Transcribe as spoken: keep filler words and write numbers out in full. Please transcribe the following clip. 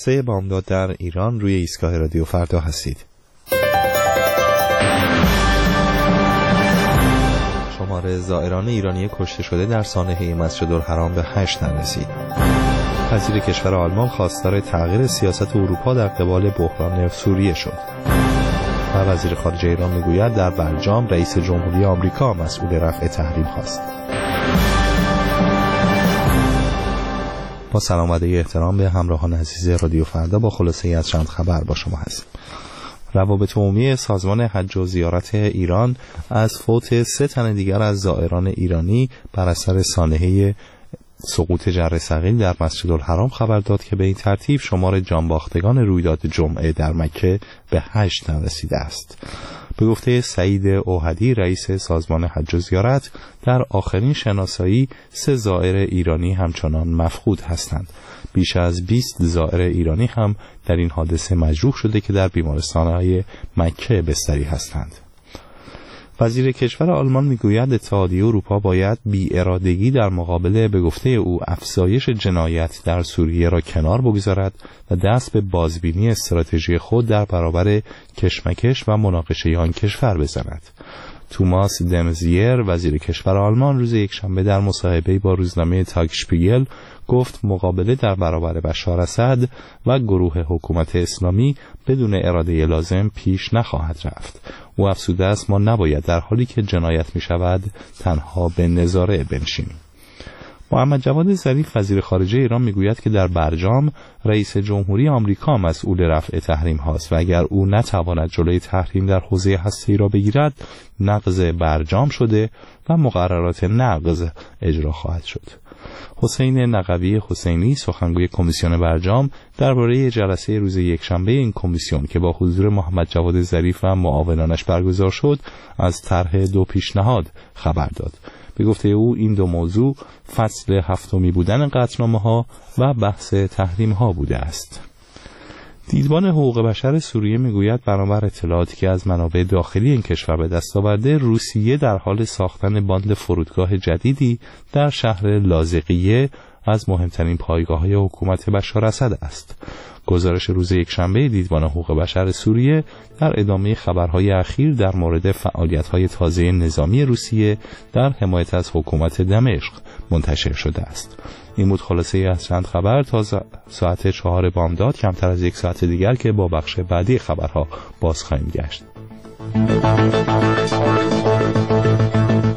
جلسه بامداد در ایران روی ایستگاه رادیو فردا هستید. شمار زائران ایرانی کشته شده در سانحه مسجدالحرام به هشت رسید. وزیر کشور آلمان خواستار تغییر سیاست اروپا در قبال بحران سوریه شد. و وزیر خارجه ایران میگوید در برجام رئیس جمهوری آمریکا مسئول رفع تحریم خواست. با سلام و احترام به همراهان عزیز رادیو فردا با خلاصه‌ای از چند خبر با شما هستیم. روابط عمومی سازمان حج و زیارت ایران از فوت سه تن دیگر از زائران ایرانی بر اثر سانحه سقوط جره ثقیل در مسجدالحرام خبر داد که به این ترتیب شمار جانباختگان رویداد جمعه در مکه به هشت رسیده است. به گفته سعید اوحدی رئیس سازمان حج و زیارت، در آخرین شناسایی سه زائر ایرانی همچنان مفقود هستند. بیش از بیست زائر ایرانی هم در این حادثه مجروح شده که در بیمارستان‌های مکه بستری هستند. وزیر کشور آلمان میگوید اتحادیه اروپا باید بی‌ارادگی در مقابل به گفته او افزایش جنایت در سوریه را کنار بگذارد و دست به بازبینی استراتژی خود در برابر کشمکش و مناقشه آن کشور بزند. توماس دمزیر وزیر کشور آلمان روز یکشنبه در مصاحبه‌ای با روزنامه تاگشپیگل گفت مقابله در برابر بشار اسد و گروه حکومت اسلامی بدون اراده لازم پیش نخواهد رفت. او افزوده است ما نباید در حالی که جنایت می شود تنها به نظاره بنشینیم. محمد جواد ظریف وزیر خارجه ایران میگوید که در برجام رئیس جمهوری آمریکا مسئول رفع تحریم هاست و اگر او نتواند جلوی تحریم در حوزه هسته‌ای را بگیرد نقض برجام شده و مقررات نقض اجرا خواهد شد. حسین نقوی حسینی سخنگوی کمیسیون برجام درباره جلسه روز یکشنبه این کمیسیون که با حضور محمد جواد ظریف و معاونانش برگزار شد از طرح دو پیشنهاد خبر داد. به گفته او این دو موضوع فصل هفتمی بودن قطعنامه‌ها و بحث تحریم‌ها بوده است. دیدبان حقوق بشر سوریه میگوید بنابر اطلاعاتی که از منابع داخلی این کشور به دست آورده روسیه در حال ساختن باند فرودگاه جدیدی در شهر لاذقیه از مهمترین پایگاه‌های حکومت بشار اسد است. گزارش روز یکشنبه دیدبان حقوق بشر سوریه در ادامه خبرهای اخیر در مورد فعالیت‌های تازه نظامی روسیه در حمایت از حکومت دمشق منتشر شده است. این بود خلاصه از چند خبر تا ساعت چهار بامداد، کمتر از یک ساعت دیگر که با بخش بعدی خبرها باز خواهیم گشت.